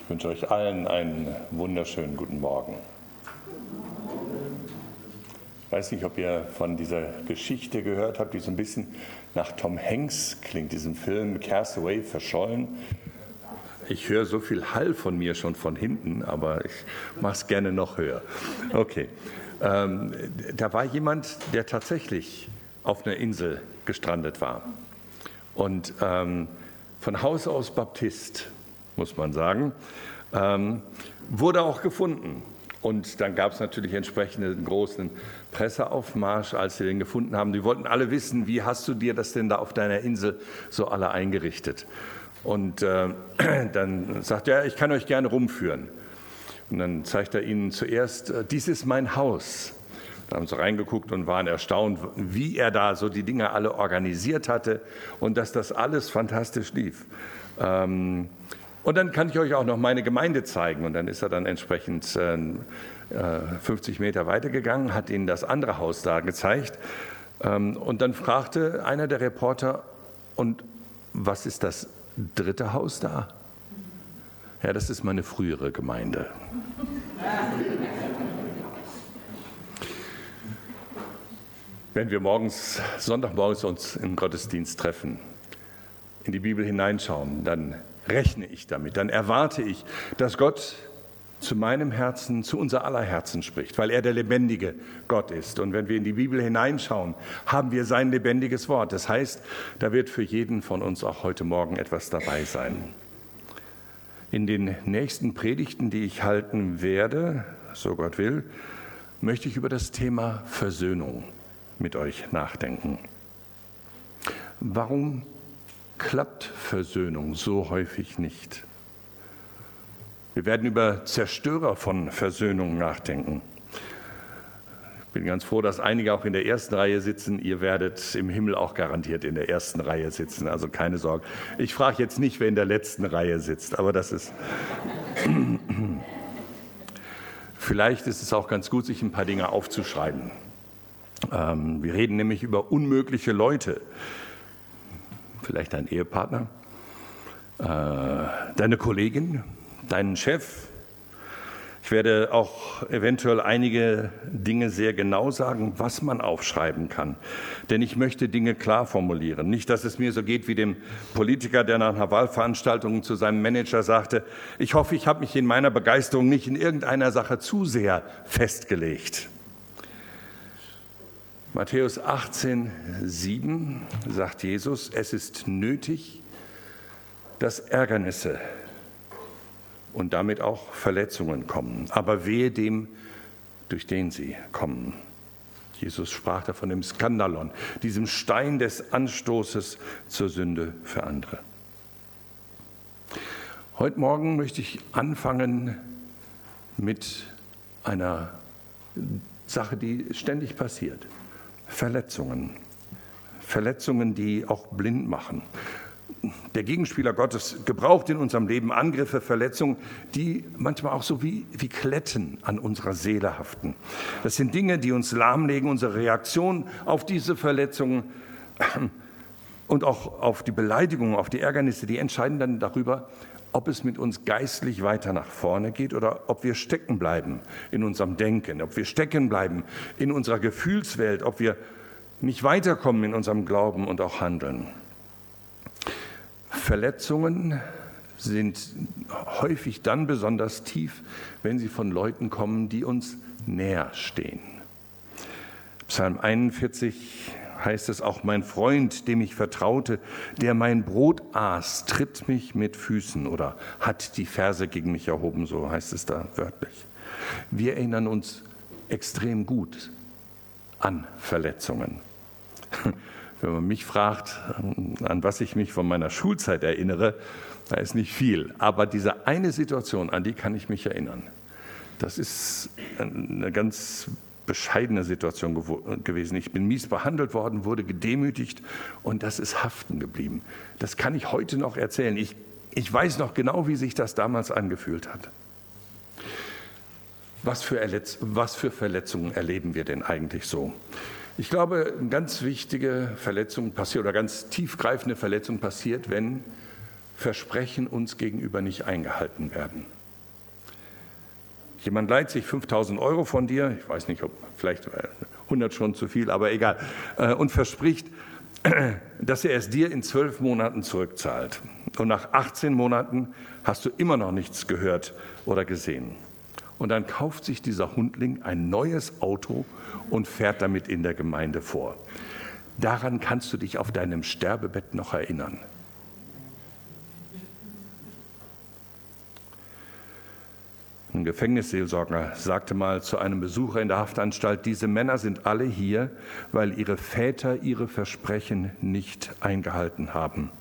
wünsche euch allen einen wunderschönen guten Morgen. Ich weiß nicht, ob ihr von dieser Geschichte gehört habt, die so ein bisschen nach Tom Hanks klingt, diesem Film Castaway, verschollen. Ich höre so viel Hall von mir schon von hinten, aber ich mache es gerne noch höher. Okay, da war jemand, der tatsächlich auf einer Insel gestrandet war und von Haus aus Baptist, muss man sagen, wurde auch gefunden. Und dann gab es natürlich entsprechend einen großen Presseaufmarsch, als sie den gefunden haben. Die wollten alle wissen, wie hast du dir das denn da auf deiner Insel so alle eingerichtet? Und dann sagt er, ich kann euch gerne rumführen. Und dann zeigt er ihnen zuerst, dies ist mein Haus. Da haben sie reingeguckt und waren erstaunt, wie er da so die Dinge alle organisiert hatte und dass das alles fantastisch lief. Und dann kann ich euch auch noch meine Gemeinde zeigen. Und dann ist er dann entsprechend 50 Meter weitergegangen, hat ihnen das andere Haus da gezeigt. Und dann fragte einer der Reporter, und was ist das dritte Haus da? Ja, das ist meine frühere Gemeinde. Wenn wir Sonntagmorgens uns im Gottesdienst treffen, in die Bibel hineinschauen, dann rechne ich damit, dann erwarte ich, dass Gott zu meinem Herzen, zu unser aller Herzen spricht, weil er der lebendige Gott ist. Und wenn wir in die Bibel hineinschauen, haben wir sein lebendiges Wort. Das heißt, da wird für jeden von uns auch heute Morgen etwas dabei sein. In den nächsten Predigten, die ich halten werde, so Gott will, möchte ich über das Thema Versöhnung mit euch nachdenken. Warum klappt Versöhnung so häufig nicht? Wir werden über Zerstörer von Versöhnung nachdenken. Ich bin ganz froh, dass einige auch in der ersten Reihe sitzen. Ihr werdet im Himmel auch garantiert in der ersten Reihe sitzen, also keine Sorge. Ich frage jetzt nicht, wer in der letzten Reihe sitzt, aber das ist... Vielleicht ist es auch ganz gut, sich ein paar Dinge aufzuschreiben. Wir reden nämlich über unmögliche Leute. Vielleicht dein Ehepartner, deine Kollegin, deinen Chef. Ich werde auch eventuell einige Dinge sehr genau sagen, was man aufschreiben kann. Denn ich möchte Dinge klar formulieren. Nicht, dass es mir so geht wie dem Politiker, der nach einer Wahlveranstaltung zu seinem Manager sagte, ich hoffe, ich habe mich in meiner Begeisterung nicht in irgendeiner Sache zu sehr festgelegt. Matthäus 18,7 sagt Jesus, es ist nötig, dass Ärgernisse und damit auch Verletzungen kommen, aber wehe dem, durch den sie kommen. Jesus sprach da von dem Skandalon, diesem Stein des Anstoßes zur Sünde für andere. Heute Morgen möchte ich anfangen mit einer Sache, die ständig passiert. Verletzungen, die auch blind machen. Der Gegenspieler Gottes gebraucht in unserem Leben Angriffe, Verletzungen, die manchmal auch so wie Kletten an unserer Seele haften. Das sind Dinge, die uns lahmlegen, unsere Reaktion auf diese Verletzungen und auch auf die Beleidigungen, auf die Ärgernisse, die entscheiden dann darüber, ob es mit uns geistlich weiter nach vorne geht oder ob wir stecken bleiben in unserem Denken, ob wir stecken bleiben in unserer Gefühlswelt, ob wir nicht weiterkommen in unserem Glauben und auch Handeln. Verletzungen sind häufig dann besonders tief, wenn sie von Leuten kommen, die uns näher stehen. Psalm 41 heißt es, auch mein Freund, dem ich vertraute, der mein Brot aß, tritt mich mit Füßen oder hat die Ferse gegen mich erhoben, so heißt es da wörtlich. Wir erinnern uns extrem gut an Verletzungen. Wenn man mich fragt, an was ich mich von meiner Schulzeit erinnere, da ist nicht viel. Aber diese eine Situation, an die kann ich mich erinnern. Das ist eine ganz bescheidene Situation gewesen. Ich bin mies behandelt worden, wurde gedemütigt und das ist haften geblieben. Das kann ich heute noch erzählen. Ich weiß noch genau, wie sich das damals angefühlt hat. Was für Verletzungen erleben wir denn eigentlich so? Ich glaube, eine ganz wichtige Verletzung passiert oder ganz tiefgreifende Verletzung passiert, wenn Versprechen uns gegenüber nicht eingehalten werden. Jemand leiht sich 5.000 € von dir, ich weiß nicht, ob vielleicht 100 schon zu viel, aber egal, und verspricht, dass er es dir in 12 Monaten zurückzahlt. Und nach 18 Monaten hast du immer noch nichts gehört oder gesehen. Und dann kauft sich dieser Hundling ein neues Auto und fährt damit in der Gemeinde vor. Daran kannst du dich auf deinem Sterbebett noch erinnern. Ein Gefängnisseelsorger sagte mal zu einem Besucher in der Haftanstalt, diese Männer sind alle hier, weil ihre Väter ihre Versprechen nicht eingehalten haben.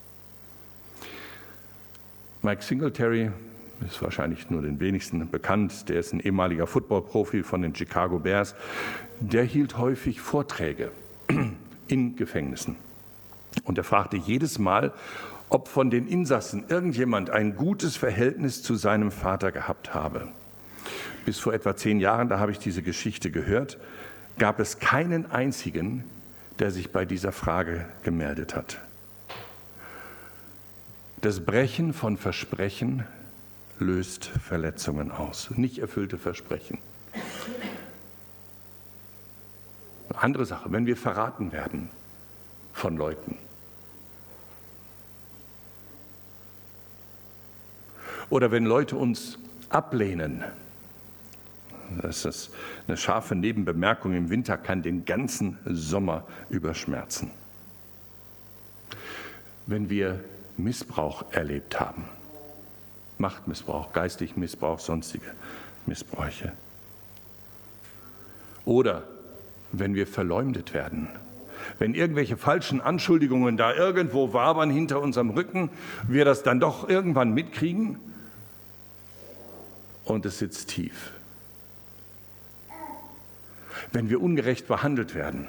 Mike Singletary ist wahrscheinlich nur den wenigsten bekannt, der ist ein ehemaliger Footballprofi von den Chicago Bears, der hielt häufig Vorträge in Gefängnissen. Und er fragte jedes Mal, ob von den Insassen irgendjemand ein gutes Verhältnis zu seinem Vater gehabt habe. Bis vor etwa 10 Jahren, da habe ich diese Geschichte gehört, gab es keinen einzigen, der sich bei dieser Frage gemeldet hat. Das Brechen von Versprechen löst Verletzungen aus, nicht erfüllte Versprechen. Eine andere Sache, wenn wir verraten werden von Leuten. Oder wenn Leute uns ablehnen, das ist eine scharfe Nebenbemerkung, im Winter kann den ganzen Sommer überschmerzen. Wenn wir Missbrauch erlebt haben, Machtmissbrauch, geistig Missbrauch, sonstige Missbräuche. Oder wenn wir verleumdet werden, wenn irgendwelche falschen Anschuldigungen da irgendwo wabern hinter unserem Rücken, wir das dann doch irgendwann mitkriegen und es sitzt tief. Wenn wir ungerecht behandelt werden,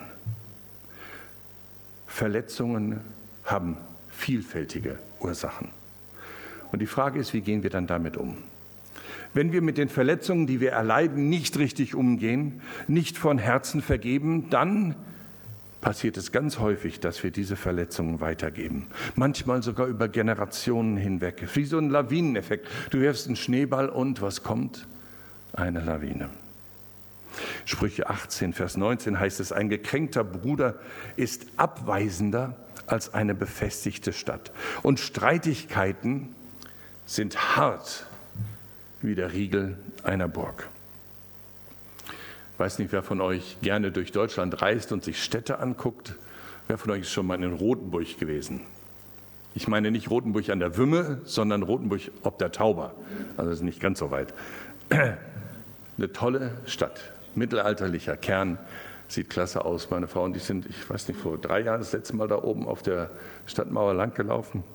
Verletzungen haben vielfältige Ursachen. Und die Frage ist, wie gehen wir dann damit um? Wenn wir mit den Verletzungen, die wir erleiden, nicht richtig umgehen, nicht von Herzen vergeben, dann passiert es ganz häufig, dass wir diese Verletzungen weitergeben. Manchmal sogar über Generationen hinweg. Wie so ein Lawineneffekt. Du wirfst einen Schneeball und was kommt? Eine Lawine. Sprüche 18, Vers 19 heißt es, ein gekränkter Bruder ist abweisender als eine befestigte Stadt. Und Streitigkeiten sind hart wie der Riegel einer Burg. Ich weiß nicht, wer von euch gerne durch Deutschland reist und sich Städte anguckt. Wer von euch ist schon mal in Rothenburg gewesen? Ich meine nicht Rothenburg an der Wümme, sondern Rothenburg ob der Tauber. Also das ist nicht ganz so weit. Eine tolle Stadt, mittelalterlicher Kern, sieht klasse aus. Meine Frau und ich sind, ich weiß nicht, vor 3 Jahren das letzte Mal da oben auf der Stadtmauer lang gelaufen.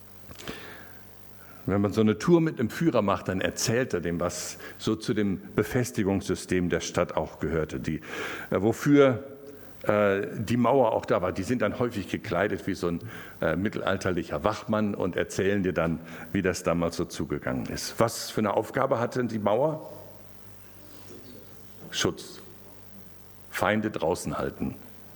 Wenn man so eine Tour mit einem Führer macht, dann erzählt er dem, was so zu dem Befestigungssystem der Stadt auch gehörte, wofür die Mauer auch da war. Die sind dann häufig gekleidet wie so ein mittelalterlicher Wachmann und erzählen dir dann, wie das damals so zugegangen ist. Was für eine Aufgabe hatte die Mauer? Schutz. Feinde draußen halten.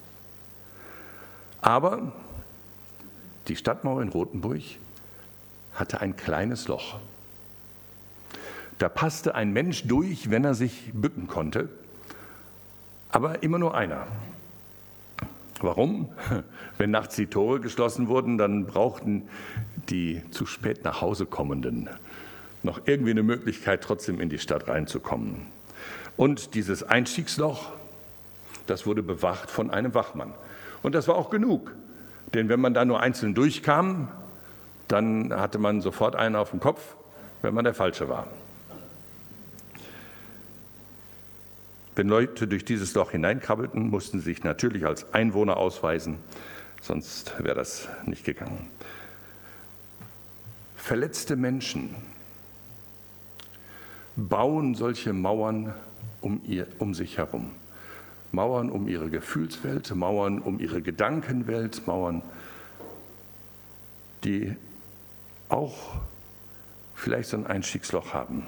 Aber die Stadtmauer in Rothenburg hatte ein kleines Loch. Da passte ein Mensch durch, wenn er sich bücken konnte, aber immer nur einer. Warum? Wenn nachts die Tore geschlossen wurden, dann brauchten die zu spät nach Hause kommenden noch irgendwie eine Möglichkeit, trotzdem in die Stadt reinzukommen. Und dieses Einstiegsloch, das wurde bewacht von einem Wachmann. Und das war auch genug, denn wenn man da nur einzeln durchkam, dann hatte man sofort einen auf dem Kopf, wenn man der Falsche war. Wenn Leute durch dieses Loch hineinkrabbelten, mussten sie sich natürlich als Einwohner ausweisen, sonst wäre das nicht gegangen. Verletzte Menschen bauen solche Mauern um sich herum. Mauern um ihre Gefühlswelt, Mauern um ihre Gedankenwelt, Mauern, die auch vielleicht so ein Einstiegsloch haben.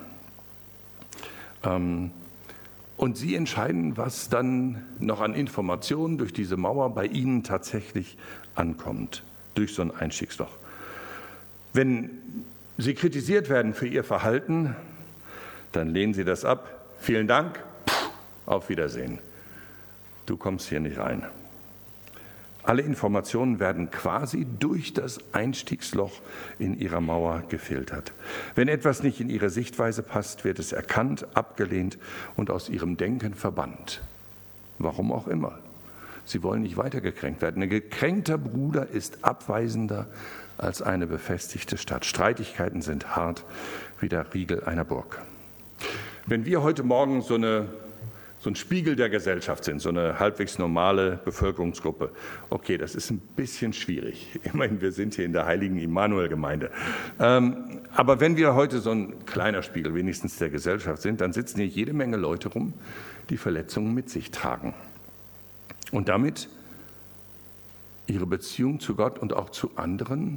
Und sie entscheiden, was dann noch an Informationen durch diese Mauer bei ihnen tatsächlich ankommt, durch so ein Einstiegsloch. Wenn sie kritisiert werden für ihr Verhalten, Dann lehnen Sie das ab. Vielen Dank. Auf Wiedersehen. Du kommst hier nicht rein. Alle Informationen werden quasi durch das Einstiegsloch in Ihrer Mauer gefiltert. Wenn etwas nicht in Ihre Sichtweise passt, wird es erkannt, abgelehnt und aus Ihrem Denken verbannt. Warum auch immer. Sie wollen nicht weiter gekränkt werden. Ein gekränkter Bruder ist abweisender als eine befestigte Stadt. Streitigkeiten sind hart wie der Riegel einer Burg. Wenn wir heute Morgen so ein Spiegel der Gesellschaft sind, so eine halbwegs normale Bevölkerungsgruppe. Okay, das ist ein bisschen schwierig. Immerhin, wir sind hier in der heiligen Immanuel-Gemeinde. Aber wenn wir heute so ein kleiner Spiegel wenigstens der Gesellschaft sind, dann sitzen hier jede Menge Leute rum, die Verletzungen mit sich tragen. Und damit ihre Beziehung zu Gott und auch zu anderen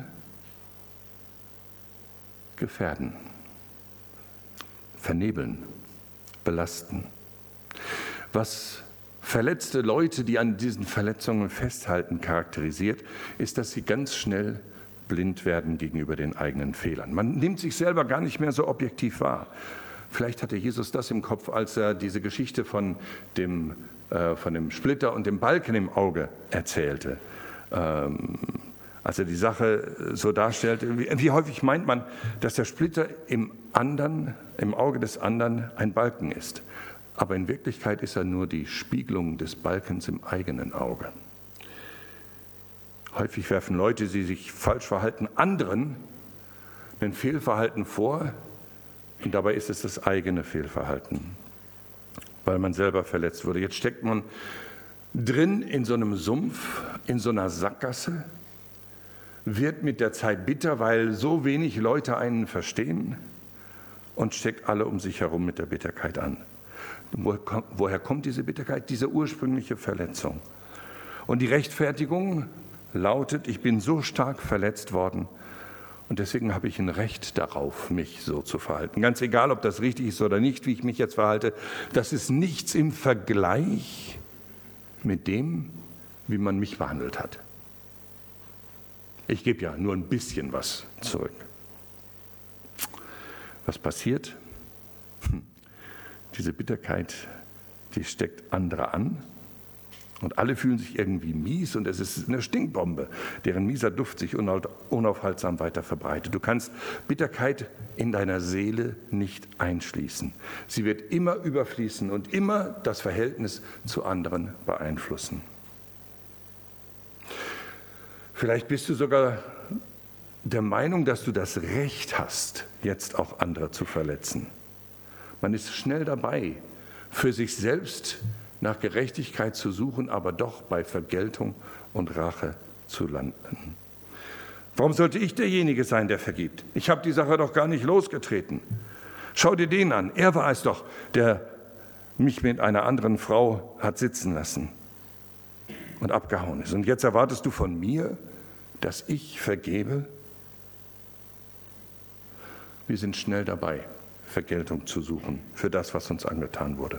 gefährden, vernebeln, belasten. Was verletzte Leute, die an diesen Verletzungen festhalten, charakterisiert, ist, dass sie ganz schnell blind werden gegenüber den eigenen Fehlern. Man nimmt sich selber gar nicht mehr so objektiv wahr. Vielleicht hatte Jesus das im Kopf, als er diese Geschichte von dem Splitter und dem Balken im Auge erzählte. Als er die Sache so darstellte, wie häufig meint man, dass der Splitter im Auge des anderen ein Balken ist. Aber in Wirklichkeit ist er nur die Spiegelung des Balkens im eigenen Auge. Häufig werfen Leute, die sich falsch verhalten, anderen ein Fehlverhalten vor, und dabei ist es das eigene Fehlverhalten, weil man selber verletzt wurde. Jetzt steckt man drin in so einem Sumpf, in so einer Sackgasse, wird mit der Zeit bitter, weil so wenig Leute einen verstehen, und steckt alle um sich herum mit der Bitterkeit an. Woher kommt diese Bitterkeit? Diese ursprüngliche Verletzung. Und die Rechtfertigung lautet: Ich bin so stark verletzt worden und deswegen habe ich ein Recht darauf, mich so zu verhalten. Ganz egal, ob das richtig ist oder nicht, wie ich mich jetzt verhalte, das ist nichts im Vergleich mit dem, wie man mich behandelt hat. Ich gebe ja nur ein bisschen was zurück. Was passiert? Diese Bitterkeit, die steckt andere an und alle fühlen sich irgendwie mies und es ist eine Stinkbombe, deren mieser Duft sich unaufhaltsam weiter verbreitet. Du kannst Bitterkeit in deiner Seele nicht einschließen. Sie wird immer überfließen und immer das Verhältnis zu anderen beeinflussen. Vielleicht bist du sogar der Meinung, dass du das Recht hast, jetzt auch andere zu verletzen. Man ist schnell dabei, für sich selbst nach Gerechtigkeit zu suchen, aber doch bei Vergeltung und Rache zu landen. Warum sollte ich derjenige sein, der vergibt? Ich habe die Sache doch gar nicht losgetreten. Schau dir den an. Er war es doch, der mich mit einer anderen Frau hat sitzen lassen und abgehauen ist. Und jetzt erwartest du von mir, dass ich vergebe? Wir sind schnell dabei, Vergeltung zu suchen für das, was uns angetan wurde.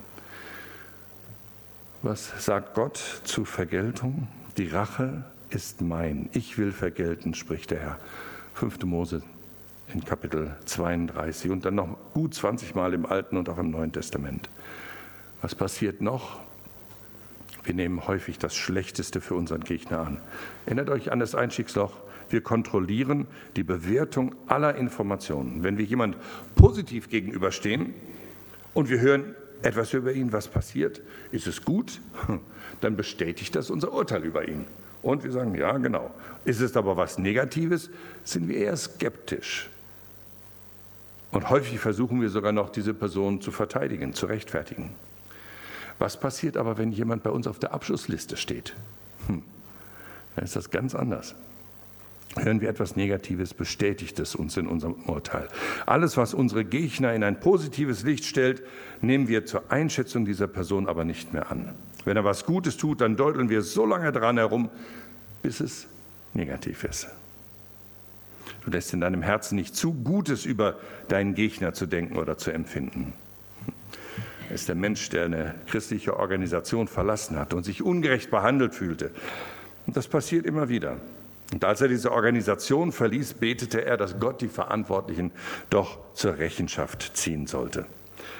Was sagt Gott zu Vergeltung? Die Rache ist mein. Ich will vergelten, spricht der Herr. 5. Mose in Kapitel 32 und dann noch gut 20 Mal im Alten und auch im Neuen Testament. Was passiert noch? Wir nehmen häufig das Schlechteste für unseren Gegner an. Erinnert euch an das Einstiegsloch. Wir kontrollieren die Bewertung aller Informationen. Wenn wir jemand positiv gegenüberstehen und wir hören etwas über ihn, was passiert, ist es gut, dann bestätigt das unser Urteil über ihn. Und wir sagen, ja, genau. Ist es aber was Negatives, sind wir eher skeptisch. Und häufig versuchen wir sogar noch, diese Person zu verteidigen, zu rechtfertigen. Was passiert aber, wenn jemand bei uns auf der Abschlussliste steht? Dann ist das ganz anders. Hören wir etwas Negatives, bestätigt es uns in unserem Urteil. Alles, was unsere Gegner in ein positives Licht stellt, nehmen wir zur Einschätzung dieser Person aber nicht mehr an. Wenn er was Gutes tut, dann deuteln wir so lange dran herum, bis es negativ ist. Du lässt in deinem Herzen nicht zu, Gutes über deinen Gegner zu denken oder zu empfinden. Er ist der Mensch, der eine christliche Organisation verlassen hat und sich ungerecht behandelt fühlte. Und das passiert immer wieder. Und als er diese Organisation verließ, betete er, dass Gott die Verantwortlichen doch zur Rechenschaft ziehen sollte.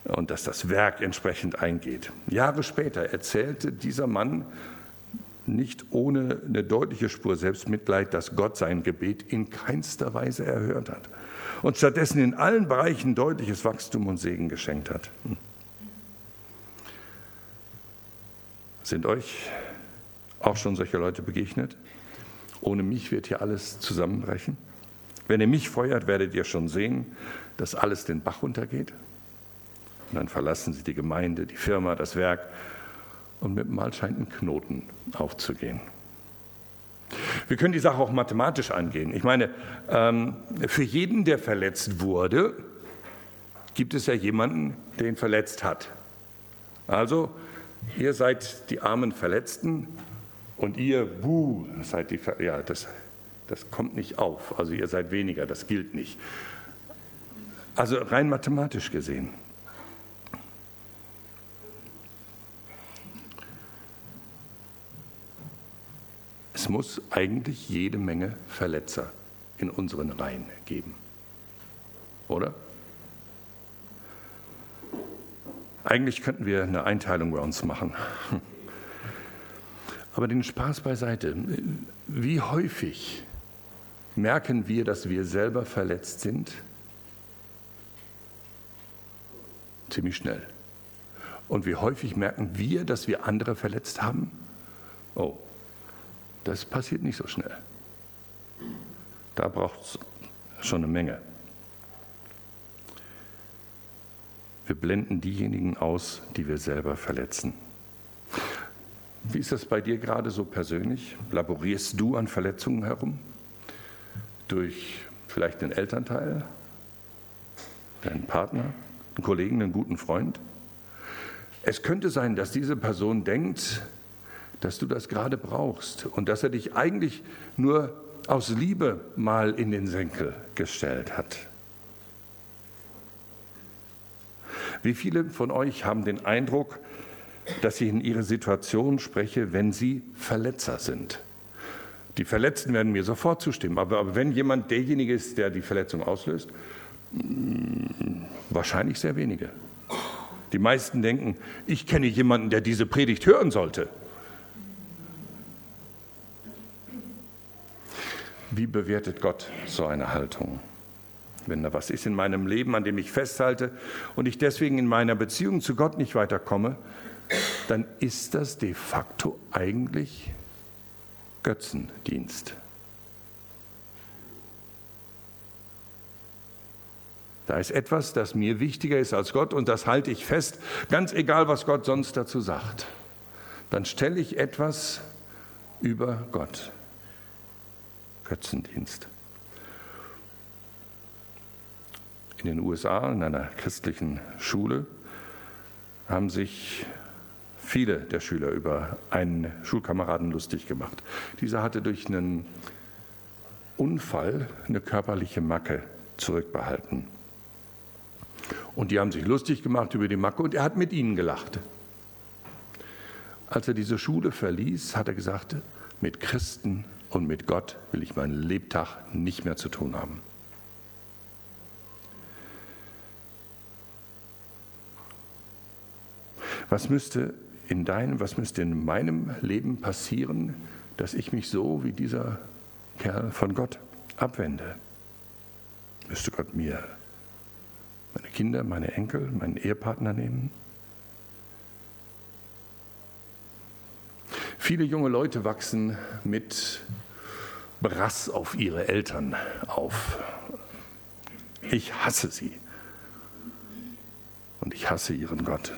und dass das Werk entsprechend eingeht. Jahre später erzählte dieser Mann nicht ohne eine deutliche Spur Selbstmitleid, dass Gott sein Gebet in keinster Weise erhört hat und stattdessen in allen Bereichen deutliches Wachstum und Segen geschenkt hat. Sind euch auch schon solche Leute begegnet? Ohne mich wird hier alles zusammenbrechen. Wenn ihr mich feuert, werdet ihr schon sehen, dass alles den Bach runtergeht. Und dann verlassen sie die Gemeinde, die Firma, das Werk und mit dem Mal scheint ein Knoten aufzugehen. Wir können die Sache auch mathematisch angehen. Ich meine, für jeden, der verletzt wurde, gibt es ja jemanden, der ihn verletzt hat. Also, ihr seid die armen Verletzten und ihr, seid die, das kommt nicht auf. Also ihr seid weniger, das gilt nicht. Also rein mathematisch gesehen. Es muss eigentlich jede Menge Verletzer in unseren Reihen geben. Oder? Eigentlich könnten wir eine Einteilung bei uns machen. Aber den Spaß beiseite. Wie häufig merken wir, dass wir selber verletzt sind? Ziemlich schnell. Und wie häufig merken wir, dass wir andere verletzt haben? Oh, das passiert nicht so schnell. Da braucht es schon eine Menge. Wir blenden diejenigen aus, die wir selber verletzen. Wie ist das bei dir gerade so persönlich? Laborierst du an Verletzungen herum? Durch vielleicht einen Elternteil, deinen Partner, einen Kollegen, einen guten Freund? Es könnte sein, dass diese Person denkt, dass du das gerade brauchst und dass er dich eigentlich nur aus Liebe mal in den Senkel gestellt hat. Wie viele von euch haben den Eindruck, dass ich in ihre Situation spreche, wenn sie Verletzer sind? Die Verletzten werden mir sofort zustimmen, aber wenn jemand derjenige ist, der die Verletzung auslöst, wahrscheinlich sehr wenige. Die meisten denken, ich kenne jemanden, der diese Predigt hören sollte. Wie bewertet Gott so eine Haltung? Wenn da was ist in meinem Leben, an dem ich festhalte und ich deswegen in meiner Beziehung zu Gott nicht weiterkomme, dann ist das de facto eigentlich Götzendienst. Da ist etwas, das mir wichtiger ist als Gott und das halte ich fest, ganz egal, was Gott sonst dazu sagt. Dann stelle ich etwas über Gott. Götzendienst. In den USA, in einer christlichen Schule, haben sich viele der Schüler über einen Schulkameraden lustig gemacht. Dieser hatte durch einen Unfall eine körperliche Macke zurückbehalten. Und die haben sich lustig gemacht über die Macke und er hat mit ihnen gelacht. Als er diese Schule verließ, hat er gesagt, mit Christen und mit Gott will ich meinen Lebtag nicht mehr zu tun haben. Was müsste in meinem Leben passieren, dass ich mich so wie dieser Kerl von Gott abwende? Müsste Gott mir meine Kinder, meine Enkel, meinen Ehepartner nehmen? Viele junge Leute wachsen mit Brass auf ihre Eltern auf. Ich hasse sie. Und ich hasse ihren Gott.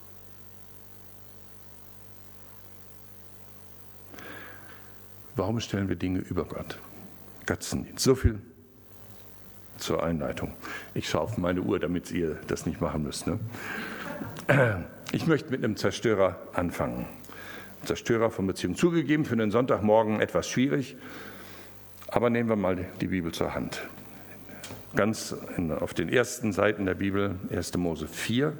Warum stellen wir Dinge über Gott? Götzendienst. So viel zur Einleitung. Ich schaue auf meine Uhr, damit ihr das nicht machen müsst. Ne? Ich möchte mit einem Zerstörer anfangen. Zerstörer von Beziehungen. Zugegeben, für einen Sonntagmorgen etwas schwierig, aber nehmen wir mal die Bibel zur Hand. Ganz auf den ersten Seiten der Bibel, 1. Mose 4,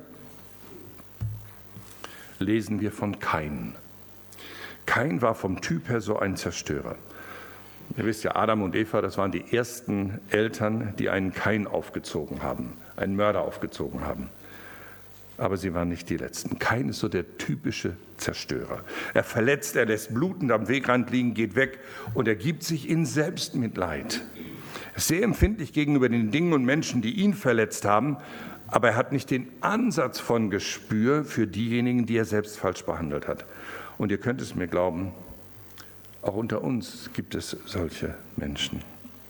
lesen wir von Kain. Kain war vom Typ her so ein Zerstörer. Ihr wisst ja, Adam und Eva, das waren die ersten Eltern, die einen Kain aufgezogen haben, einen Mörder aufgezogen haben. Aber sie waren nicht die Letzten. Kain ist so der typische Zerstörer. Er verletzt, er lässt blutend am Wegrand liegen, geht weg und er gibt sich in Selbstmitleid. Er ist sehr empfindlich gegenüber den Dingen und Menschen, die ihn verletzt haben, aber er hat nicht den Ansatz von Gespür für diejenigen, die er selbst falsch behandelt hat. Und ihr könnt es mir glauben, auch unter uns gibt es solche Menschen.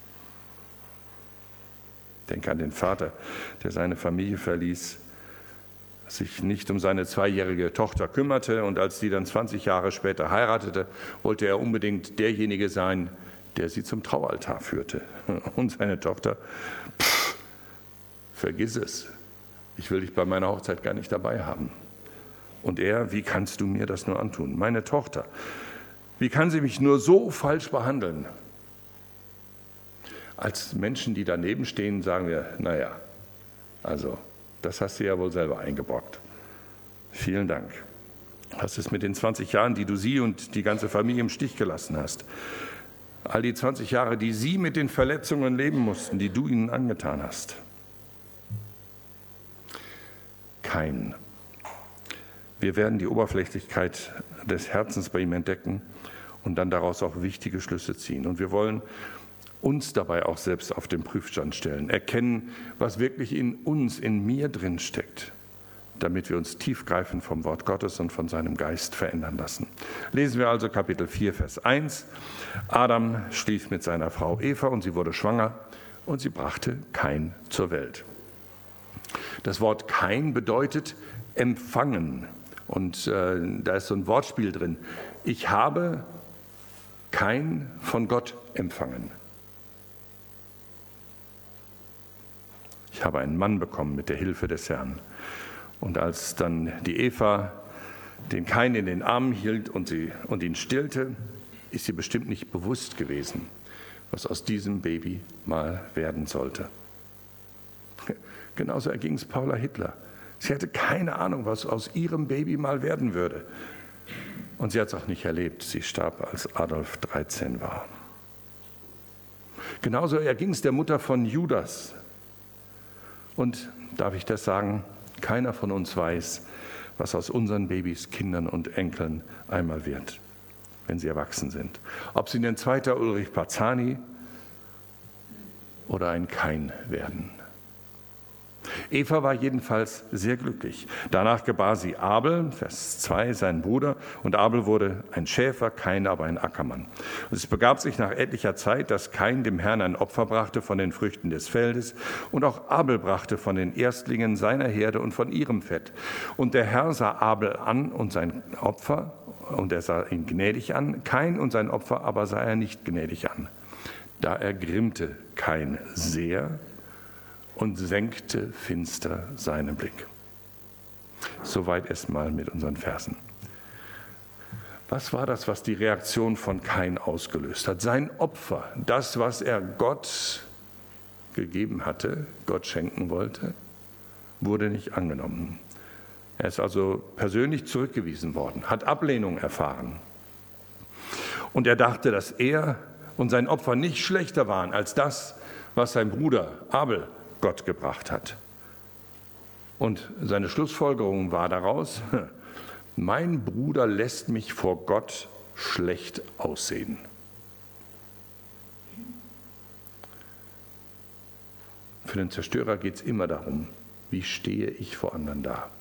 Denke an den Vater, der seine Familie verließ, sich nicht um seine 2-jährige Tochter kümmerte und als sie dann 20 Jahre später heiratete, wollte er unbedingt derjenige sein, der sie zum Traualtar führte. Und seine Tochter, vergiss es, ich will dich bei meiner Hochzeit gar nicht dabei haben. Und er, wie kannst du mir das nur antun? Meine Tochter, wie kann sie mich nur so falsch behandeln? Als Menschen, die daneben stehen, sagen wir, naja, also das hast du ja wohl selber eingebrockt. Vielen Dank. Was ist mit den 20 Jahren, die du sie und die ganze Familie im Stich gelassen hast? All die 20 Jahre, die sie mit den Verletzungen leben mussten, die du ihnen angetan hast. Kain. Wir werden die Oberflächlichkeit des Herzens bei ihm entdecken und dann daraus auch wichtige Schlüsse ziehen. Und wir wollen uns dabei auch selbst auf den Prüfstand stellen, erkennen, was wirklich in uns, in mir drin steckt, damit wir uns tiefgreifend vom Wort Gottes und von seinem Geist verändern lassen. Lesen wir also Kapitel 4, Vers 1. Adam schlief mit seiner Frau Eva und sie wurde schwanger und sie brachte Kain zur Welt. Das Wort Kain bedeutet empfangen und da ist so ein Wortspiel drin. Ich habe Kain von Gott empfangen. Ich habe einen Mann bekommen mit der Hilfe des Herrn. Und als dann die Eva den Kain in den Armen hielt und ihn stillte, ist sie bestimmt nicht bewusst gewesen, was aus diesem Baby mal werden sollte. Genauso erging es Paula Hitler. Sie hatte keine Ahnung, was aus ihrem Baby mal werden würde. Und sie hat es auch nicht erlebt. Sie starb, als Adolf 13 war. Genauso erging es der Mutter von Judas. Und darf ich das sagen? Keiner von uns weiß, was aus unseren Babys, Kindern und Enkeln einmal wird, wenn sie erwachsen sind. Ob sie ein zweiter Ulrich Parzani oder ein Kain werden. Eva war jedenfalls sehr glücklich. Danach gebar sie Abel, Vers 2, seinen Bruder, und Abel wurde ein Schäfer, Kain aber ein Ackermann. Und es begab sich nach etlicher Zeit, dass Kain dem Herrn ein Opfer brachte von den Früchten des Feldes, und auch Abel brachte von den Erstlingen seiner Herde und von ihrem Fett. Und der Herr sah Abel an und sein Opfer, und er sah ihn gnädig an, Kain und sein Opfer aber sah er nicht gnädig an. Da ergrimmte Kain sehr und senkte finster seinen Blick. Soweit erstmal mit unseren Versen. Was war das, was die Reaktion von Kain ausgelöst hat? Sein Opfer, das, was er Gott gegeben hatte, Gott schenken wollte, wurde nicht angenommen. Er ist also persönlich zurückgewiesen worden, hat Ablehnung erfahren. Und er dachte, dass er und sein Opfer nicht schlechter waren als das, was sein Bruder Abel Gott gebracht hat. Und seine Schlussfolgerung war daraus, mein Bruder lässt mich vor Gott schlecht aussehen. Für den Zerstörer geht es immer darum, wie stehe ich vor anderen da.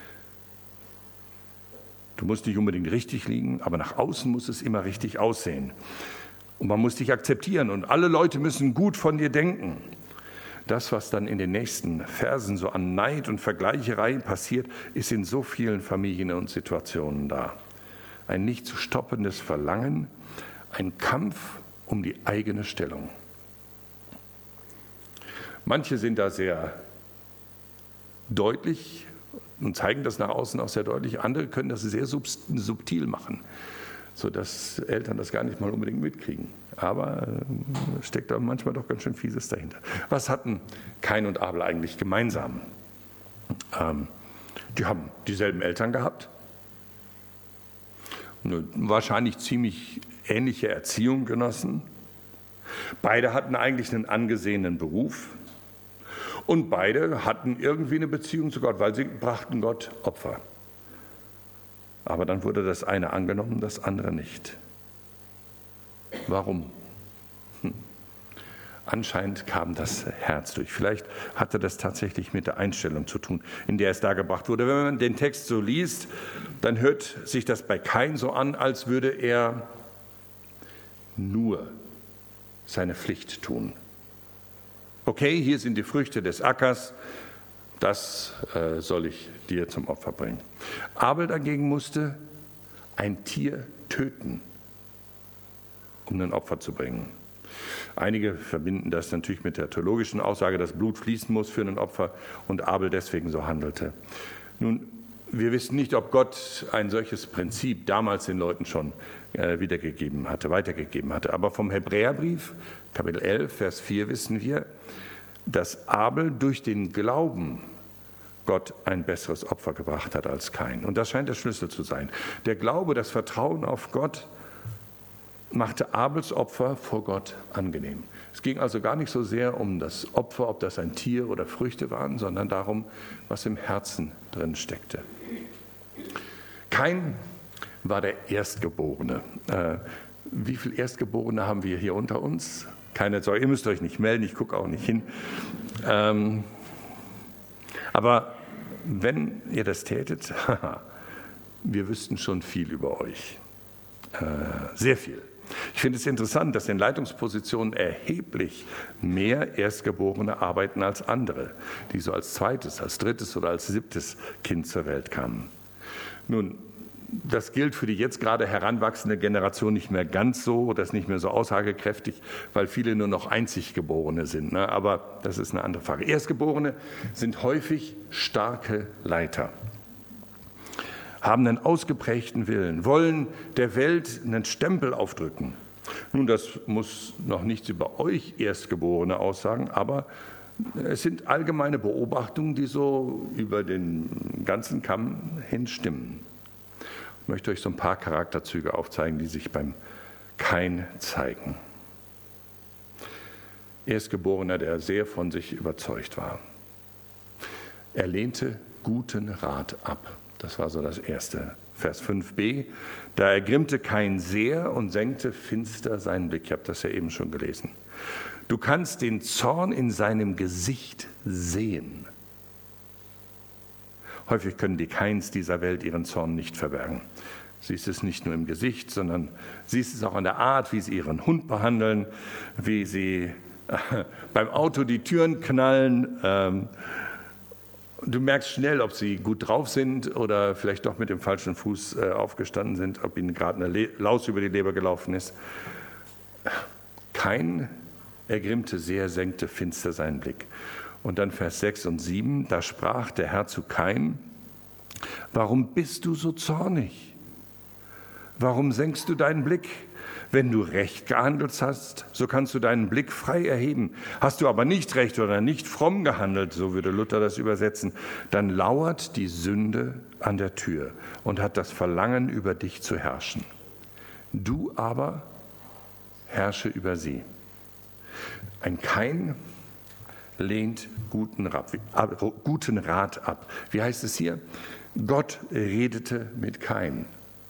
Du musst nicht unbedingt richtig liegen, aber nach außen muss es immer richtig aussehen. Und man muss dich akzeptieren und alle Leute müssen gut von dir denken. Das, was dann in den nächsten Versen so an Neid und Vergleicherei passiert, ist in so vielen Familien und Situationen da. Ein nicht zu stoppendes Verlangen, ein Kampf um die eigene Stellung. Manche sind da sehr deutlich und zeigen das nach außen auch sehr deutlich. Andere können das sehr subtil machen, sodass Eltern das gar nicht mal unbedingt mitkriegen. Aber steckt da manchmal doch ganz schön Fieses dahinter. Was hatten Kain und Abel eigentlich gemeinsam? Die haben dieselben Eltern gehabt, eine wahrscheinlich ziemlich ähnliche Erziehung genossen. Beide hatten eigentlich einen angesehenen Beruf. Und beide hatten irgendwie eine Beziehung zu Gott, weil sie brachten Gott Opfer. Aber dann wurde das eine angenommen, das andere nicht. Warum? Anscheinend kam das Herz durch. Vielleicht hatte das tatsächlich mit der Einstellung zu tun, in der es dargebracht wurde. Wenn man den Text so liest, dann hört sich das bei Kain so an, als würde er nur seine Pflicht tun. Okay, hier sind die Früchte des Ackers, das soll ich dir zum Opfer bringen. Abel dagegen musste ein Tier töten, um ein Opfer zu bringen. Einige verbinden das natürlich mit der theologischen Aussage, dass Blut fließen muss für ein Opfer und Abel deswegen so handelte. Nun, wir wissen nicht, ob Gott ein solches Prinzip damals den Leuten schon weitergegeben hatte. Aber vom Hebräerbrief, Kapitel 11, Vers 4, wissen wir, dass Abel durch den Glauben Gott ein besseres Opfer gebracht hat als Kain. Und das scheint der Schlüssel zu sein. Der Glaube, das Vertrauen auf Gott machte Abels Opfer vor Gott angenehm. Es ging also gar nicht so sehr um das Opfer, ob das ein Tier oder Früchte waren, sondern darum, was im Herzen drin steckte. Kain war der Erstgeborene. Wie viele Erstgeborene haben wir hier unter uns? Keine Sorge, ihr müsst euch nicht melden, ich gucke auch nicht hin. Aber wenn ihr das tätet, wir wüssten schon viel über euch. Sehr viel. Ich finde es interessant, dass in Leitungspositionen erheblich mehr Erstgeborene arbeiten als andere, die so als zweites, als drittes oder als siebtes Kind zur Welt kamen. Nun, das gilt für die jetzt gerade heranwachsende Generation nicht mehr ganz so, das ist nicht mehr so aussagekräftig, weil viele nur noch Einziggeborene sind. Ne? Aber das ist eine andere Frage. Erstgeborene sind häufig starke Leiter, haben einen ausgeprägten Willen, wollen der Welt einen Stempel aufdrücken. Nun, das muss noch nichts über euch Erstgeborene aussagen, aber es sind allgemeine Beobachtungen, die so über den ganzen Kamm hin stimmen. Ich möchte euch so ein paar Charakterzüge aufzeigen, die sich beim Kain zeigen. Erstgeborener, der sehr von sich überzeugt war. Er lehnte guten Rat ab. Das war so das Erste. Vers 5b. Da ergrimmte Kain sehr und senkte finster seinen Blick. Ich habe das ja eben schon gelesen. Du kannst den Zorn in seinem Gesicht sehen. Häufig können die Kains dieser Welt ihren Zorn nicht verbergen. Siehst es nicht nur im Gesicht, sondern siehst es auch an der Art, wie sie ihren Hund behandeln, wie sie beim Auto die Türen knallen. Du merkst schnell, ob sie gut drauf sind oder vielleicht doch mit dem falschen Fuß aufgestanden sind, ob ihnen gerade eine Laus über die Leber gelaufen ist. Kain ergrimmte sehr, senkte finster seinen Blick. Und dann Vers 6 und 7, da sprach der Herr zu Kain: Warum bist du so zornig? Warum senkst du deinen Blick? Wenn du recht gehandelt hast, so kannst du deinen Blick frei erheben. Hast du aber nicht recht oder nicht fromm gehandelt, so würde Luther das übersetzen, dann lauert die Sünde an der Tür und hat das Verlangen, über dich zu herrschen. Du aber herrsche über sie. Ein Kain lehnt guten Rat ab. Wie heißt es hier? Gott redete mit Kain.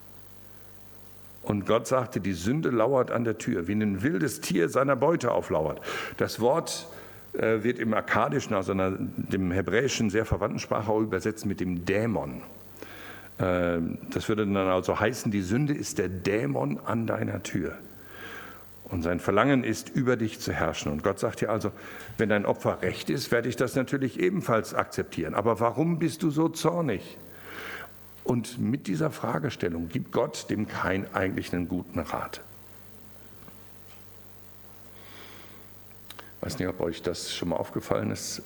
Und Gott sagte, die Sünde lauert an der Tür, wie ein wildes Tier seiner Beute auflauert. Das Wort wird im Akkadischen, also dem Hebräischen sehr verwandten Sprache auch übersetzt mit dem Dämon. Das würde dann also heißen, die Sünde ist der Dämon an deiner Tür. Und sein Verlangen ist, über dich zu herrschen. Und Gott sagt dir also, wenn dein Opfer recht ist, werde ich das natürlich ebenfalls akzeptieren. Aber warum bist du so zornig? Und mit dieser Fragestellung gibt Gott dem Kain eigentlich einen guten Rat. Ich weiß nicht, ob euch das schon mal aufgefallen ist.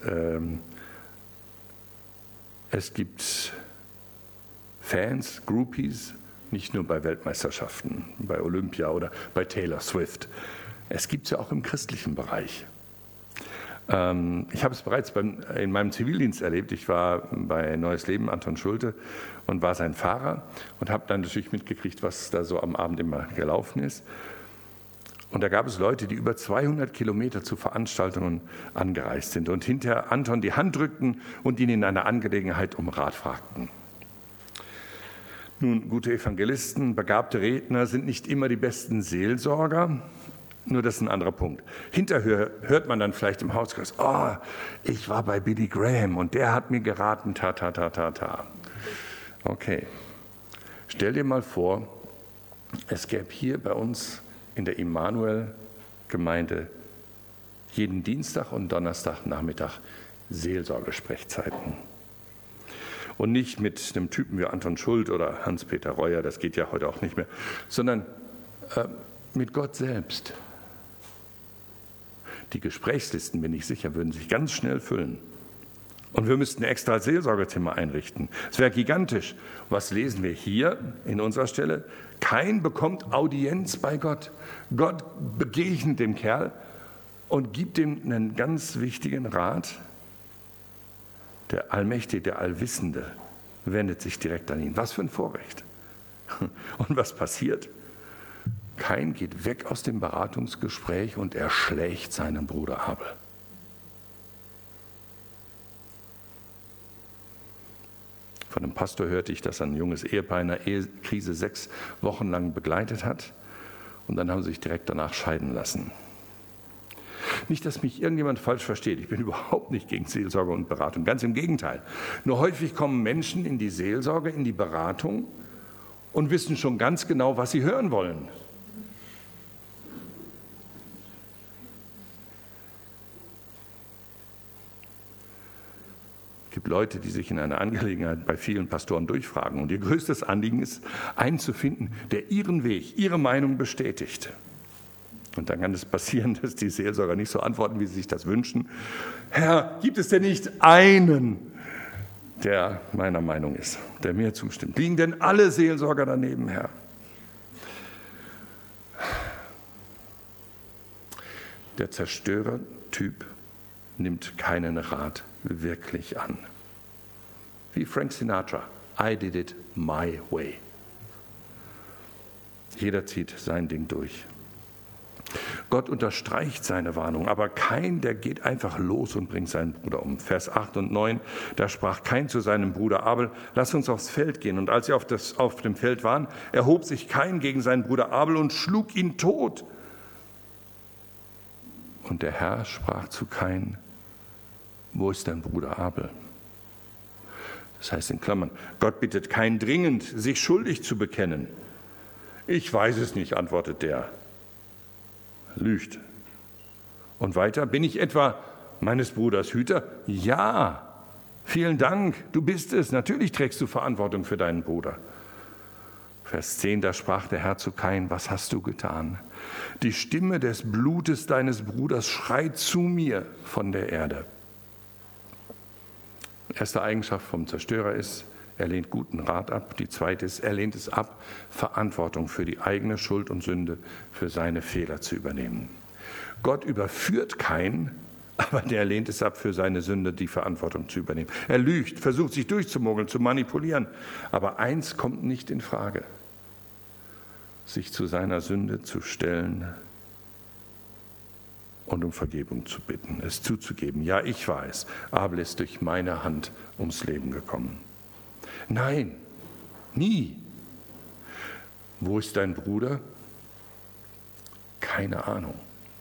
Es gibt Fans, Groupies, nicht nur bei Weltmeisterschaften, bei Olympia oder bei Taylor Swift. Es gibt es ja auch im christlichen Bereich. Ich habe es bereits in meinem Zivildienst erlebt. Ich war bei Neues Leben, Anton Schulte, und war sein Fahrer und habe dann natürlich mitgekriegt, was da so am Abend immer gelaufen ist. Und da gab es Leute, die über 200 Kilometer zu Veranstaltungen angereist sind und hinter Anton die Hand drückten und ihn in einer Angelegenheit um Rat fragten. Nun, gute Evangelisten, begabte Redner sind nicht immer die besten Seelsorger, nur das ist ein anderer Punkt. Hinterher hört man dann vielleicht im Hauskreis, oh, ich war bei Billy Graham und der hat mir geraten, ta. Okay, stell dir mal vor, es gäbe hier bei uns in der Immanuel-Gemeinde jeden Dienstag und Donnerstagnachmittag Seelsorgesprechzeiten. Und nicht mit einem Typen wie Anton Schult oder Hans-Peter Reuer, das geht ja heute auch nicht mehr, sondern mit Gott selbst. Die Gesprächslisten, bin ich sicher, würden sich ganz schnell füllen. Und wir müssten extra als Seelsorgezimmer einrichten. Es wäre gigantisch. Was lesen wir hier in unserer Stelle? Kain bekommt Audienz bei Gott. Gott begegnet dem Kerl und gibt ihm einen ganz wichtigen Rat. Der Allmächtige, der Allwissende wendet sich direkt an ihn. Was für ein Vorrecht. Und was passiert? Kain geht weg aus dem Beratungsgespräch und erschlägt seinen Bruder Abel. Von einem Pastor hörte ich, dass ein junges Ehepaar in einer Ehekrise 6 Wochen lang begleitet hat und dann haben sie sich direkt danach scheiden lassen. Nicht, dass mich irgendjemand falsch versteht, ich bin überhaupt nicht gegen Seelsorge und Beratung, ganz im Gegenteil. Nur häufig kommen Menschen in die Seelsorge, in die Beratung und wissen schon ganz genau, was sie hören wollen. Es gibt Leute, die sich in einer Angelegenheit bei vielen Pastoren durchfragen und ihr größtes Anliegen ist, einen zu finden, der ihren Weg, ihre Meinung bestätigt. Und dann kann es passieren, dass die Seelsorger nicht so antworten, wie sie sich das wünschen. Herr, gibt es denn nicht einen, der meiner Meinung ist, der mir zustimmt? Liegen denn alle Seelsorger daneben, Herr? Der Zerstörertyp nimmt keinen Rat wirklich an. Wie Frank Sinatra, I did it my way. Jeder zieht sein Ding durch. Gott unterstreicht seine Warnung, aber Kain, der geht einfach los und bringt seinen Bruder um. Vers 8 und 9, da sprach Kain zu seinem Bruder Abel, lass uns aufs Feld gehen. Und als sie auf dem Feld waren, erhob sich Kain gegen seinen Bruder Abel und schlug ihn tot. Und der Herr sprach zu Kain, wo ist dein Bruder Abel? Das heißt in Klammern, Gott bittet Kain dringend, sich schuldig zu bekennen. Ich weiß es nicht, antwortet der. Lügt. Und weiter, bin ich etwa meines Bruders Hüter? Ja, vielen Dank, du bist es. Natürlich trägst du Verantwortung für deinen Bruder. Vers 10, da sprach der Herr zu Kain, was hast du getan? Die Stimme des Blutes deines Bruders schreit zu mir von der Erde. Erste Eigenschaft vom Zerstörer ist, er lehnt guten Rat ab. Die zweite ist, er lehnt es ab, Verantwortung für die eigene Schuld und Sünde, für seine Fehler zu übernehmen. Gott überführt Kain, aber der lehnt es ab, für seine Sünde die Verantwortung zu übernehmen. Er lügt, versucht sich durchzumogeln, zu manipulieren. Aber eins kommt nicht in Frage, sich zu seiner Sünde zu stellen und um Vergebung zu bitten, es zuzugeben. Ja, ich war es. Abel ist durch meine Hand ums Leben gekommen. Nein, nie. Wo ist dein Bruder? Keine Ahnung.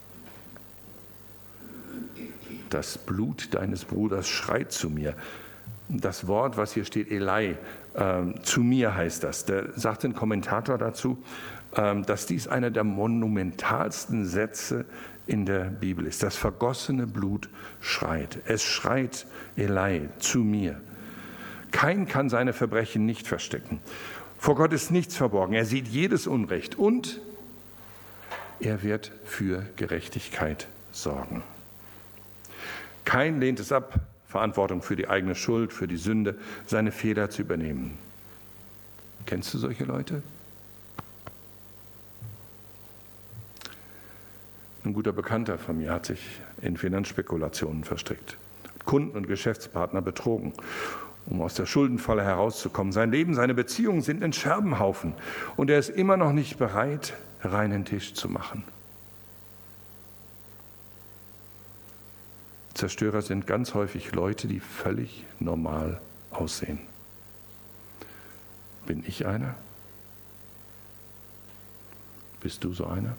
Das Blut deines Bruders schreit zu mir. Das Wort, was hier steht, Elai, zu mir heißt das. Da sagt ein Kommentator dazu, dass dies einer der monumentalsten Sätze in der Bibel ist. Das vergossene Blut schreit. Es schreit Elai zu mir. Kain kann seine Verbrechen nicht verstecken. Vor Gott ist nichts verborgen. Er sieht jedes Unrecht und er wird für Gerechtigkeit sorgen. Kain lehnt es ab, Verantwortung für die eigene Schuld, für die Sünde, seine Fehler zu übernehmen. Kennst du solche Leute? Ein guter Bekannter von mir hat sich in Finanzspekulationen verstrickt, Kunden und Geschäftspartner betrogen, um aus der Schuldenfalle herauszukommen. Sein Leben, seine Beziehungen sind ein Scherbenhaufen und er ist immer noch nicht bereit, reinen Tisch zu machen. Zerstörer sind ganz häufig Leute, die völlig normal aussehen. Bin ich einer? Bist du so einer?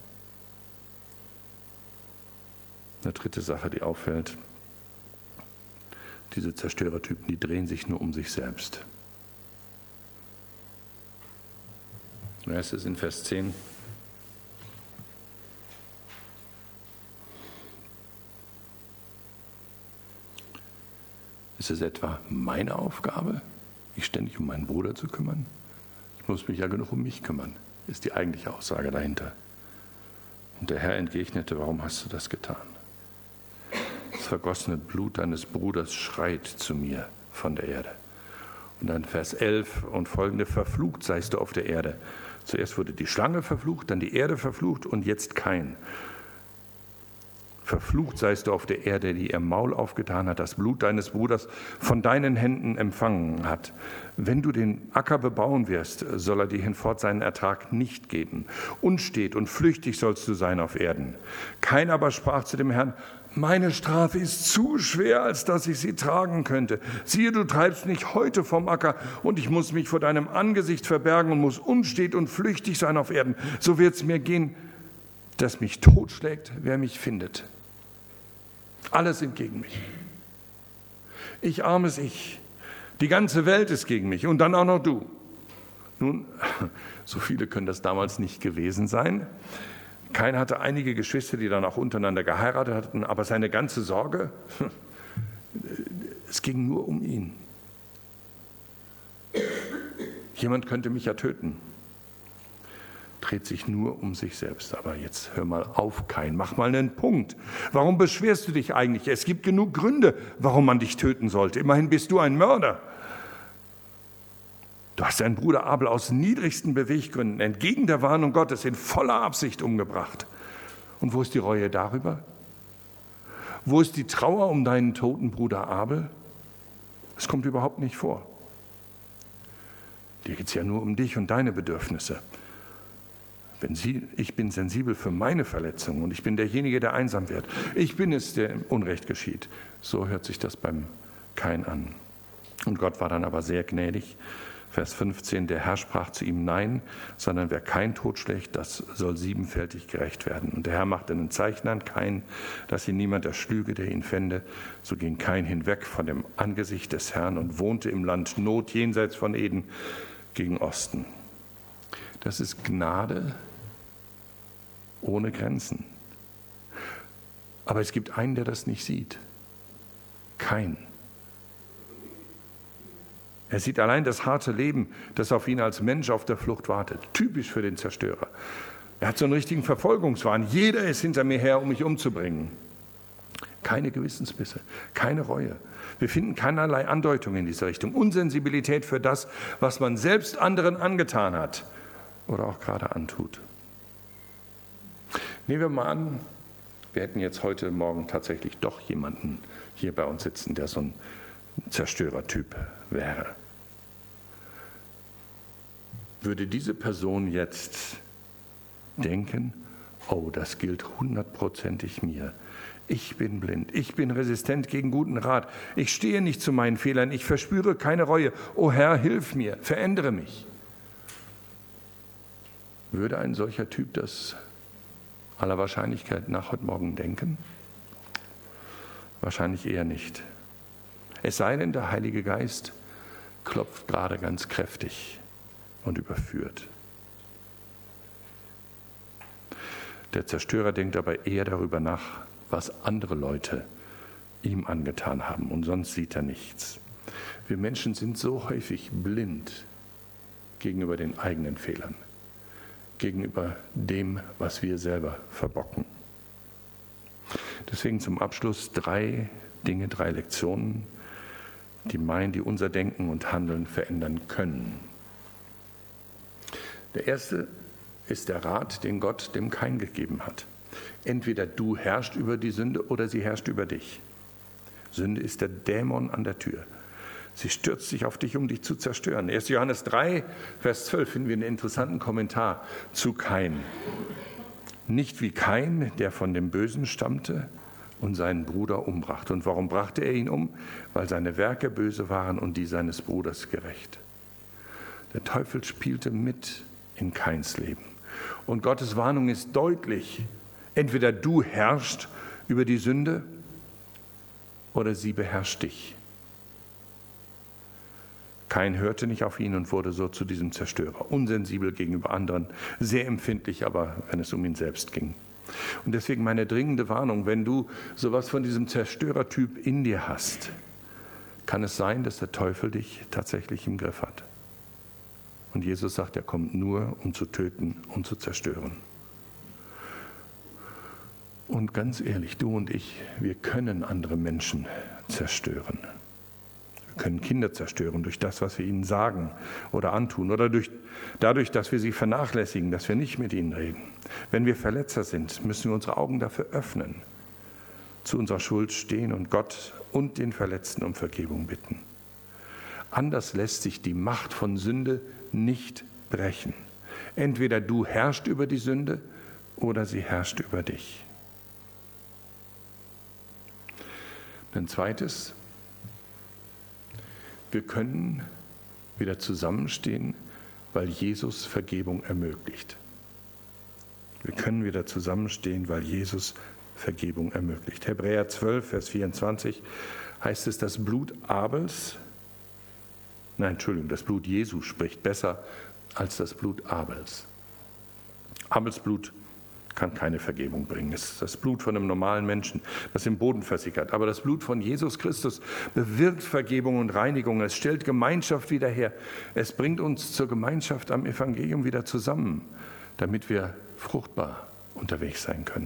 Eine dritte Sache, die auffällt: Diese Zerstörertypen, die drehen sich nur um sich selbst. Da heißt es in Vers 10: Ist es etwa meine Aufgabe, mich ständig um meinen Bruder zu kümmern? Ich muss mich ja genug um mich kümmern, ist die eigentliche Aussage dahinter. Und der Herr entgegnete: Warum hast du das getan? Das vergossene Blut deines Bruders schreit zu mir von der Erde. Und dann Vers 11 und folgende: Verflucht seist du auf der Erde. Zuerst wurde die Schlange verflucht, dann die Erde verflucht und jetzt Kain. Verflucht seist du auf der Erde, die ihr Maul aufgetan hat, das Blut deines Bruders von deinen Händen empfangen hat. Wenn du den Acker bebauen wirst, soll er dir hinfort seinen Ertrag nicht geben. Unstet und flüchtig sollst du sein auf Erden. Kain aber sprach zu dem Herrn: Meine Strafe ist zu schwer, als dass ich sie tragen könnte. Siehe, du treibst mich heute vom Acker und ich muss mich vor deinem Angesicht verbergen und muss unstet und flüchtig sein auf Erden. So wird es mir gehen, dass mich totschlägt, wer mich findet. Alle sind gegen mich. Ich, armes Ich. Die ganze Welt ist gegen mich und dann auch noch du. Nun, so viele können das damals nicht gewesen sein. Kain hatte einige Geschwister, die dann auch untereinander geheiratet hatten, aber seine ganze Sorge, es ging nur um ihn. Jemand könnte mich ja töten. Dreht sich nur um sich selbst. Aber jetzt hör mal auf, Kain, mach mal einen Punkt. Warum beschwerst du dich eigentlich? Es gibt genug Gründe, warum man dich töten sollte. Immerhin bist du ein Mörder. Du hast deinen Bruder Abel aus niedrigsten Beweggründen, entgegen der Warnung Gottes, in voller Absicht umgebracht. Und wo ist die Reue darüber? Wo ist die Trauer um deinen toten Bruder Abel? Es kommt überhaupt nicht vor. Dir geht es ja nur um dich und deine Bedürfnisse. Ich bin sensibel für meine Verletzungen und ich bin derjenige, der einsam wird. Ich bin es, der Unrecht geschieht. So hört sich das beim Kain an. Und Gott war dann aber sehr gnädig. Vers 15: Der Herr sprach zu ihm: Nein, sondern wer Kain totschlägt, das soll siebenfältig gerecht werden. Und der Herr machte ein Zeichen an Kain, dass ihn niemand erschlüge, der ihn fände. So ging Kain hinweg von dem Angesicht des Herrn und wohnte im Land Not jenseits von Eden gegen Osten. Das ist Gnade ohne Grenzen. Aber es gibt einen, der das nicht sieht. Kain. Er sieht allein das harte Leben, das auf ihn als Mensch auf der Flucht wartet. Typisch für den Zerstörer. Er hat so einen richtigen Verfolgungswahn. Jeder ist hinter mir her, um mich umzubringen. Keine Gewissensbisse, keine Reue. Wir finden keinerlei Andeutung in dieser Richtung. Unsensibilität für das, was man selbst anderen angetan hat oder auch gerade antut. Nehmen wir mal an, wir hätten jetzt heute Morgen tatsächlich doch jemanden hier bei uns sitzen, der so ein Zerstörertyp wäre. Würde diese Person jetzt denken: Oh, das gilt 100%ig mir. Ich bin blind, ich bin resistent gegen guten Rat, ich stehe nicht zu meinen Fehlern, ich verspüre keine Reue. O Herr, hilf mir, verändere mich. Würde ein solcher Typ das aller Wahrscheinlichkeit nach heute Morgen denken? Wahrscheinlich eher nicht. Es sei denn, der Heilige Geist klopft gerade ganz kräftig und überführt. Der Zerstörer denkt aber eher darüber nach, was andere Leute ihm angetan haben, und sonst sieht er nichts. Wir Menschen sind so häufig blind gegenüber den eigenen Fehlern, gegenüber dem, was wir selber verbocken. Deswegen zum Abschluss 3 Dinge, 3 Lektionen, die unser Denken und Handeln verändern können. Der erste ist der Rat, den Gott dem Kain gegeben hat. Entweder du herrschst über die Sünde oder sie herrscht über dich. Sünde ist der Dämon an der Tür. Sie stürzt sich auf dich, um dich zu zerstören. 1. Johannes 3, Vers 12 finden wir einen interessanten Kommentar zu Kain. Nicht wie Kain, der von dem Bösen stammte und seinen Bruder umbrachte. Und warum brachte er ihn um? Weil seine Werke böse waren und die seines Bruders gerecht. Der Teufel spielte mit in Kains Leben. Und Gottes Warnung ist deutlich. Entweder du herrschst über die Sünde oder sie beherrscht dich. Kain hörte nicht auf ihn und wurde so zu diesem Zerstörer. Unsensibel gegenüber anderen, sehr empfindlich, aber wenn es um ihn selbst ging. Und deswegen meine dringende Warnung, wenn du sowas von diesem Zerstörertyp in dir hast, kann es sein, dass der Teufel dich tatsächlich im Griff hat. Und Jesus sagt, er kommt nur, um zu töten und zu zerstören. Und ganz ehrlich, du und ich, wir können andere Menschen zerstören. Wir können Kinder zerstören durch das, was wir ihnen sagen oder antun oder dadurch, dass wir sie vernachlässigen, dass wir nicht mit ihnen reden. Wenn wir Verletzer sind, müssen wir unsere Augen dafür öffnen, zu unserer Schuld stehen und Gott und den Verletzten um Vergebung bitten. Anders lässt sich die Macht von Sünde nicht brechen. Entweder du herrschst über die Sünde oder sie herrscht über dich. Ein zweites, wir können wieder zusammenstehen, weil Jesus Vergebung ermöglicht. Wir können wieder zusammenstehen, weil Jesus Vergebung ermöglicht. Hebräer 12, Vers 24 heißt es, das Blut Jesu spricht besser als das Blut Abels. Abels Blut kann keine Vergebung bringen. Es ist das Blut von einem normalen Menschen, das im Boden versickert. Aber das Blut von Jesus Christus bewirkt Vergebung und Reinigung. Es stellt Gemeinschaft wieder her. Es bringt uns zur Gemeinschaft am Evangelium wieder zusammen, damit wir fruchtbar unterwegs sein können.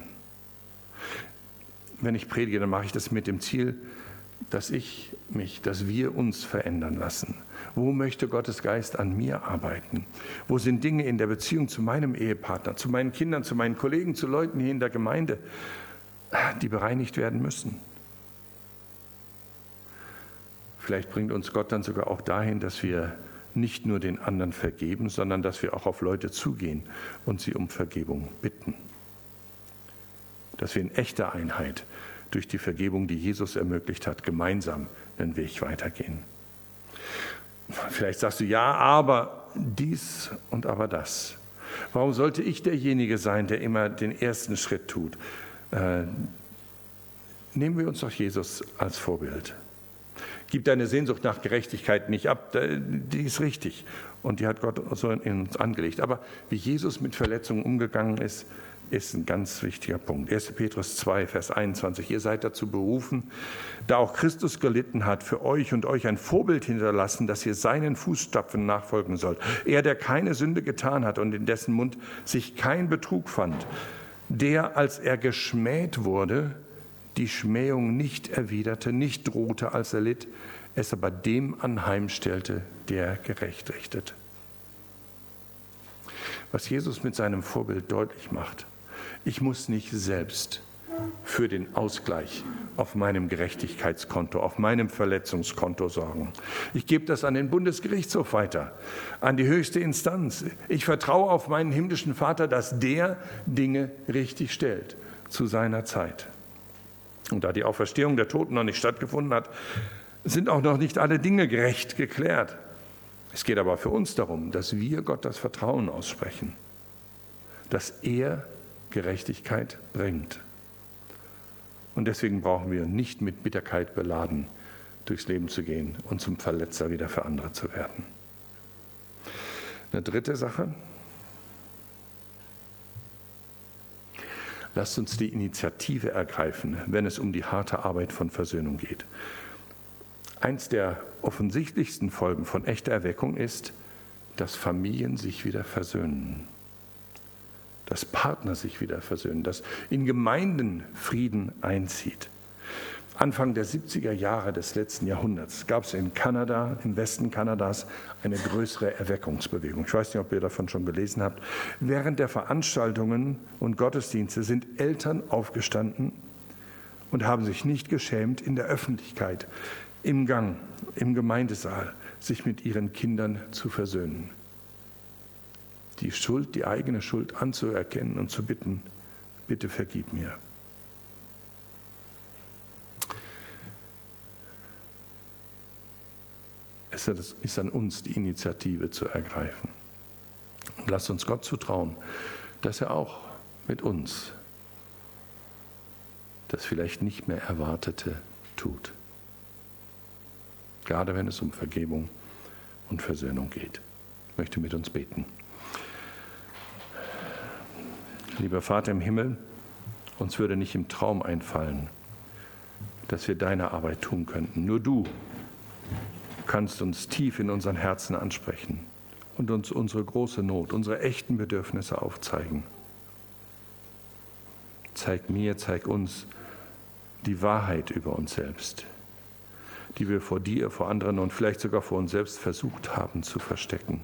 Wenn ich predige, dann mache ich das mit dem Ziel, dass wir uns verändern lassen. Wo möchte Gottes Geist an mir arbeiten? Wo sind Dinge in der Beziehung zu meinem Ehepartner, zu meinen Kindern, zu meinen Kollegen, zu Leuten hier in der Gemeinde, die bereinigt werden müssen? Vielleicht bringt uns Gott dann sogar auch dahin, dass wir nicht nur den anderen vergeben, sondern dass wir auch auf Leute zugehen und sie um Vergebung bitten. Dass wir in echter Einheit durch die Vergebung, die Jesus ermöglicht hat, gemeinsam den Weg weitergehen. Vielleicht sagst du, ja, aber dies und aber das. Warum sollte ich derjenige sein, der immer den ersten Schritt tut? Nehmen wir uns doch Jesus als Vorbild. Gib deine Sehnsucht nach Gerechtigkeit nicht ab, die ist richtig und die hat Gott so in uns angelegt. Aber wie Jesus mit Verletzungen umgegangen ist ein ganz wichtiger Punkt. 1. Petrus 2, Vers 21. Ihr seid dazu berufen, da auch Christus gelitten hat, für euch und euch ein Vorbild hinterlassen, dass ihr seinen Fußstapfen nachfolgen sollt. Er, der keine Sünde getan hat und in dessen Mund sich kein Betrug fand, der, als er geschmäht wurde, die Schmähung nicht erwiderte, nicht drohte, als er litt, es aber dem anheimstellte, der gerecht richtet. Was Jesus mit seinem Vorbild deutlich macht: Ich muss nicht selbst für den Ausgleich auf meinem Gerechtigkeitskonto, auf meinem Verletzungskonto sorgen. Ich gebe das an den Bundesgerichtshof weiter, an die höchste Instanz. Ich vertraue auf meinen himmlischen Vater, dass der Dinge richtig stellt zu seiner Zeit. Und da die Auferstehung der Toten noch nicht stattgefunden hat, sind auch noch nicht alle Dinge gerecht geklärt. Es geht aber für uns darum, dass wir Gott das Vertrauen aussprechen, dass er Gerechtigkeit bringt. Und deswegen brauchen wir nicht mit Bitterkeit beladen durchs Leben zu gehen und zum Verletzer wieder für andere zu werden. Eine dritte Sache: Lasst uns die Initiative ergreifen, wenn es um die harte Arbeit von Versöhnung geht. Eins der offensichtlichsten Folgen von echter Erweckung ist, dass Familien sich wieder versöhnen, dass Partner sich wieder versöhnen, dass in Gemeinden Frieden einzieht. Anfang der 70er Jahre des letzten Jahrhunderts gab es in Kanada, im Westen Kanadas, eine größere Erweckungsbewegung. Ich weiß nicht, ob ihr davon schon gelesen habt. Während der Veranstaltungen und Gottesdienste sind Eltern aufgestanden und haben sich nicht geschämt, in der Öffentlichkeit, im Gang, im Gemeindesaal, sich mit ihren Kindern zu versöhnen. Die eigene Schuld anzuerkennen und zu bitten: Bitte vergib mir. Es ist an uns, die Initiative zu ergreifen. Und lasst uns Gott zutrauen, dass er auch mit uns das vielleicht nicht mehr Erwartete tut. Gerade wenn es um Vergebung und Versöhnung geht. Ich möchte mit uns beten. Lieber Vater im Himmel, uns würde nicht im Traum einfallen, dass wir deine Arbeit tun könnten. Nur du kannst uns tief in unseren Herzen ansprechen und uns unsere große Not, unsere echten Bedürfnisse aufzeigen. Zeig mir, zeig uns die Wahrheit über uns selbst, die wir vor dir, vor anderen und vielleicht sogar vor uns selbst versucht haben zu verstecken.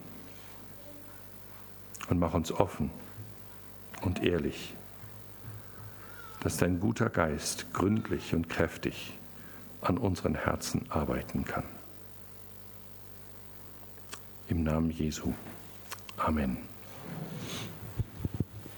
Und mach uns offen und ehrlich, dass dein guter Geist gründlich und kräftig an unseren Herzen arbeiten kann. Im Namen Jesu. Amen.